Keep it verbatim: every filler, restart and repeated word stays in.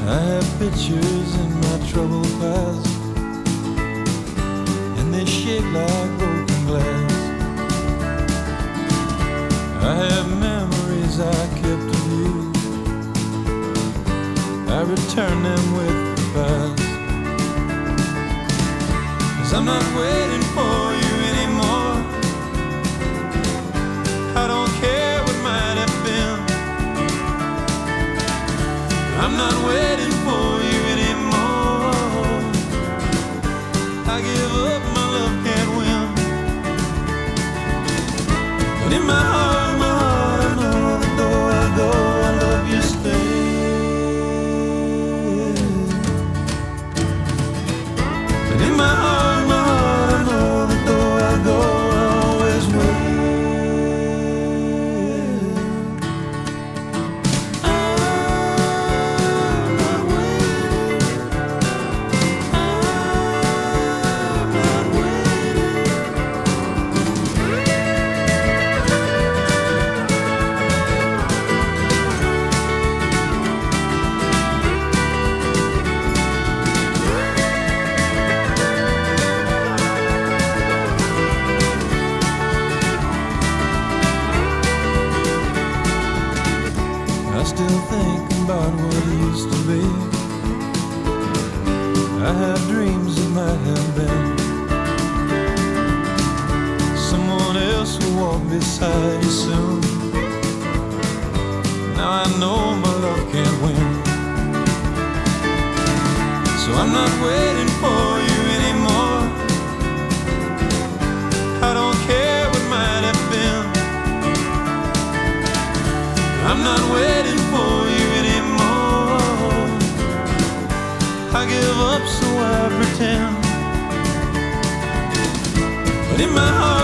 I have pictures in my troubled past, and they shake like broken glass. I have memories I kept of you. I return them with the past, 'cause I'm not waiting for you anymore. I don't care what might have been. I'm not waiting for you anymore. I give up, my love can't win. But in my heart, my heart, I know that though I go, I love you stay. But in my heart, my heart, I know that though I go, I always will. I still think about what it used to be. I have dreams that might have been someone else will walk beside you soon. Now I know my love can't win, so I'm not waiting for you anymore. I don't care what might have been. I'm not waiting for you anymore. I give up, so I pretend. But in my heart